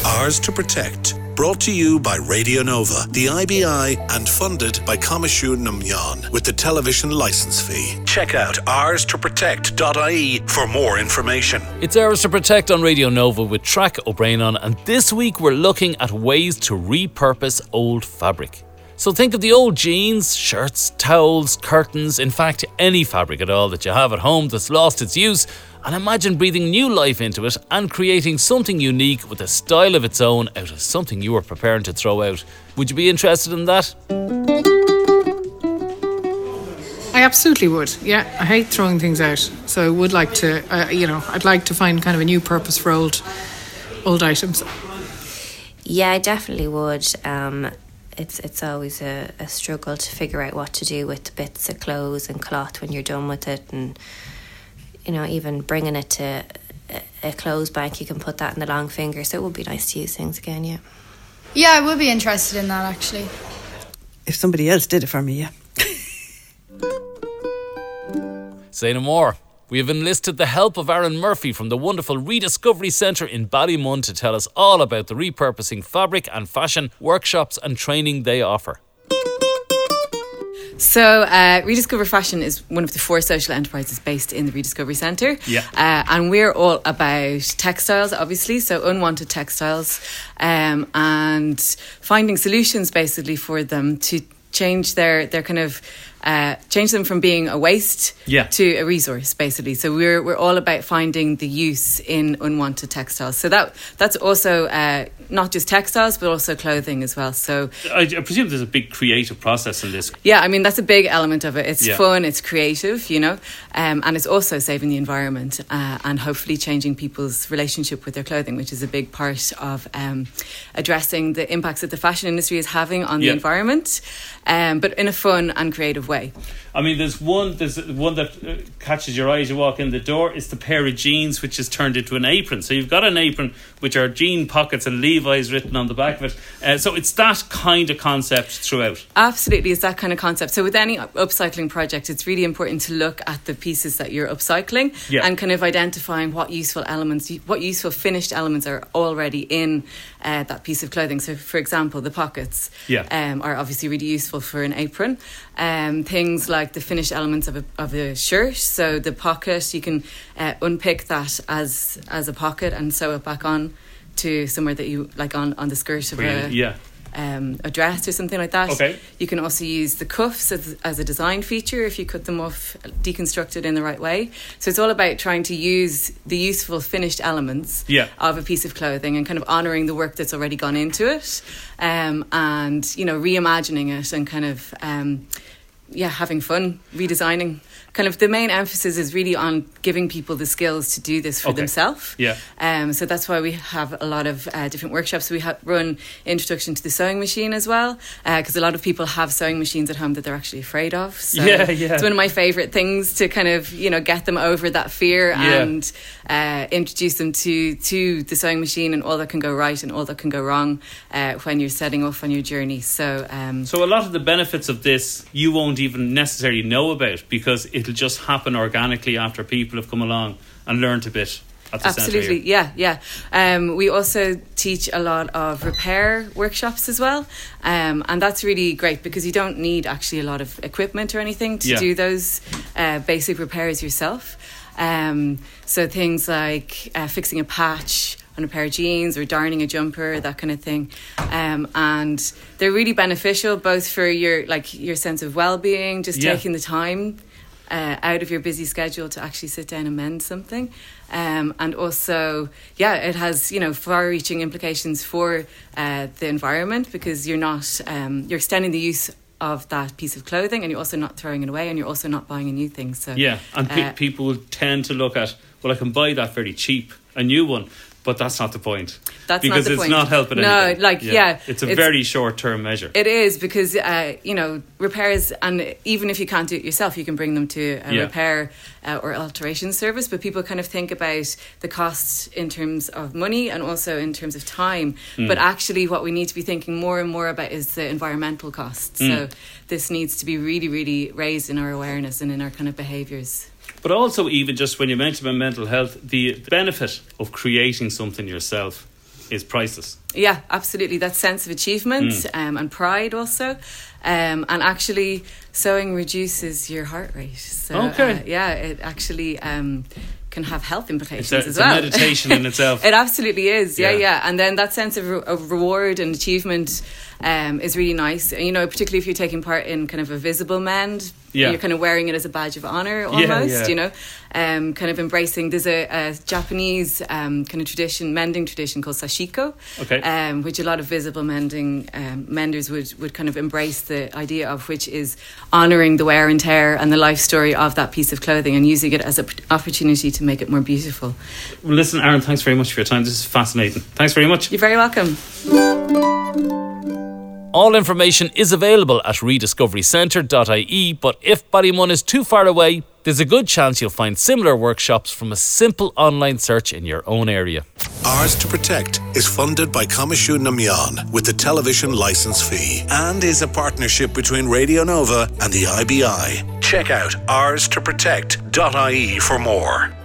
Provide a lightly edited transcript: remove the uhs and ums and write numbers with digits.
Ours to Protect. Brought to you by Radio Nova, the IBI, and funded by Coimisiún na Meán with the television licence fee. Check out ourstoprotect.ie for more information. It's Ours to Protect on Radio Nova with Track O'Brien on, and this week we're looking at ways to repurpose old fabric. So think of the old jeans, shirts, towels, curtains, in fact any fabric at all that you have at home that's lost its use, and imagine breathing new life into it and creating something unique with a style of its own out of something you were preparing to throw out. Would you be interested in that? I absolutely would. Yeah, I hate throwing things out, so I would like to, I'd like to find kind of a new purpose for old items. Yeah, I definitely would. It's always a struggle to figure out what to do with the bits of clothes and cloth when you're done with it, and even bringing it to a clothes bank, you can put that in the long finger, so it would be nice to use things again. Yeah, I would be interested in that actually. If somebody else did it for me, yeah. Say no more. We have enlisted the help of Aaron Murphy from the wonderful Rediscovery Centre in Ballymun to tell us all about the repurposing fabric and fashion workshops and training they offer. So Rediscover Fashion is one of the 4 social enterprises based in the Rediscovery Centre. Yeah. And we're all about textiles, obviously, so unwanted textiles, and finding solutions basically for them to change their kind of change them from being a waste to a resource, basically. So we're all about finding the use in unwanted textiles. So that's also not just textiles, but also clothing as well. So I presume there's a big creative process in this. Yeah, I mean, that's a big element of it. It's fun, it's creative, and it's also saving the environment and hopefully changing people's relationship with their clothing, which is a big part of addressing the impacts that the fashion industry is having on the environment, but in a fun and creative way. I mean, there's one that catches your eye as you walk in the door. It's the pair of jeans which is turned into an apron. So you've got an apron which are jean pockets and Levi's written on the back of it. So it's that kind of concept throughout. Absolutely, it's that kind of concept. So with any upcycling project, it's really important to look at the pieces that you're upcycling and kind of identifying what useful finished elements are already in that piece of clothing. So for example, the pockets are obviously really useful for an apron. Things like the finished elements of a shirt, so the pocket, you can unpick that as a pocket and sew it back on to somewhere that you like on the skirt of a dress or something like that. Okay. You can also use the cuffs as a design feature if you cut them off deconstructed in the right way. So it's all about trying to use the useful finished elements of a piece of clothing and kind of honouring the work that's already gone into it, and reimagining it and kind of having fun, redesigning. Kind of the main emphasis is really on giving people the skills to do this for themselves. So that's why we have a lot of different workshops. We run Introduction to the Sewing Machine as well, because a lot of people have sewing machines at home that they're actually afraid of. So it's one of my favourite things to kind of, get them over that fear and introduce them to the sewing machine and all that can go right and all that can go wrong when you're setting off on your journey. So a lot of the benefits of this you won't even necessarily know about, because it'll just happen organically after people have come along and learned a bit at the Absolutely, centre here. We also teach a lot of repair workshops as well, and that's really great because you don't need actually a lot of equipment or anything to do those basic repairs yourself. So things like fixing a patch on a pair of jeans or darning a jumper, that kind of thing, and they're really beneficial both for your sense of well-being, just taking the time out of your busy schedule to actually sit down and mend something, and also it has far-reaching implications for the environment, because you're extending the use of that piece of clothing and you're also not throwing it away and you're also not buying a new thing. So people will tend to look at, well, I can buy that very cheap, a new one. But that's not the point. Because it's not helping anything. It's a very short-term measure. It is, because, repairs, and even if you can't do it yourself, you can bring them to a repair or alteration service. But people kind of think about the costs in terms of money and also in terms of time. But actually what we need to be thinking more and more about is the environmental costs. So this needs to be really, really raised in our awareness and in our kind of behaviours. But also, even just when you mention about mental health, the benefit of creating something yourself is priceless. Yeah, absolutely. That sense of achievement and pride also. And actually, sewing reduces your heart rate. So, it actually can have health implications as well. It's a meditation in itself. It absolutely is, yeah. And then that sense of reward and achievement is really nice. You know, particularly if you're taking part in kind of a visible mend. You're kind of wearing it as a badge of honour almost, you know, kind of embracing. There's a Japanese kind of mending tradition called sashiko, which a lot of visible menders would kind of embrace the idea of, which is honouring the wear and tear and the life story of that piece of clothing and using it as an opportunity to make it more beautiful. Well, listen, Aaron, thanks very much for your time. This is fascinating. Thanks very much. You're very welcome. All information is available at rediscoverycentre.ie, but if Ballymun is too far away, there's a good chance you'll find similar workshops from a simple online search in your own area. Ours to Protect is funded by Coimisiún na Meán with the television licence fee and is a partnership between Radio Nova and the IBI. Check out ourstoprotect.ie for more.